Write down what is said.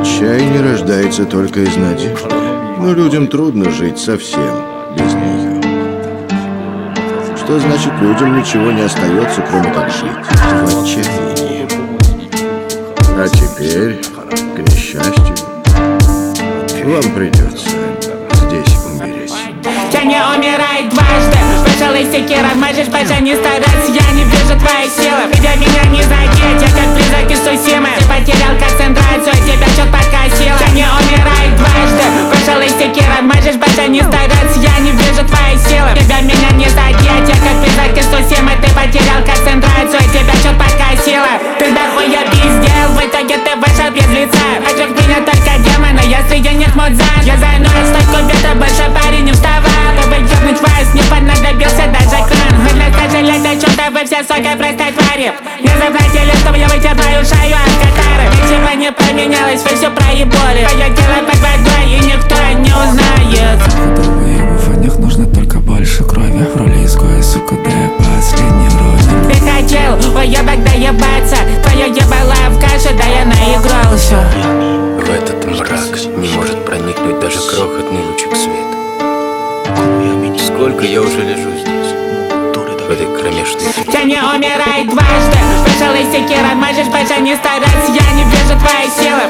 Отчаяние рождается только из надежды, но людям трудно жить совсем без нее. Что значит, людям ничего не остается, кроме как жить в отчаянии? А теперь, к несчастью, вам придется здесь умереть. Я не умирай дважды. Вышел из секира, можешь больше не стараться. Я не вижу твоей силы. Тебя меня не задеть, я как призрак из Сусимы. Ты потерял концентрацию, тебя чё подкосило. Я не умирай дважды. Вышел из секира, можешь больше не стараться. Я не вижу твоей силы. Тебя меня не задеть, я как призрак из Сусимы. Ты потерял концентрацию, тебя чё подкосило. Ты дохуя пиздел, в итоге ты вышел без лица. Вокруг меня только демоны, я среди них мудзан. Я заносил стойку бета, больше парень не вставал. Чтобы ёбнуть вас, не понадобился даже кран. Вы для сожалеть о чем-то, вы все, сука, простой твари. Не заплатили, чтобы я вытер твою шею от катары. Ничего не поменялось, вы все проебали. Твое тело под водой, и никто не узнает. В них нужно только больше крови. В роли изгоя, сука, да я последний родин. Ты хотел уебок доебаться. Твое ебало в каше, да я наигрался. В этот мрак не может проникнуть даже крохотный лучик света. Сколько я уже лежу здесь, в этой кромешной тьме. Я не умирай дважды. Вышел из секира, можешь больше не стараться. Я не вижу твоей силы.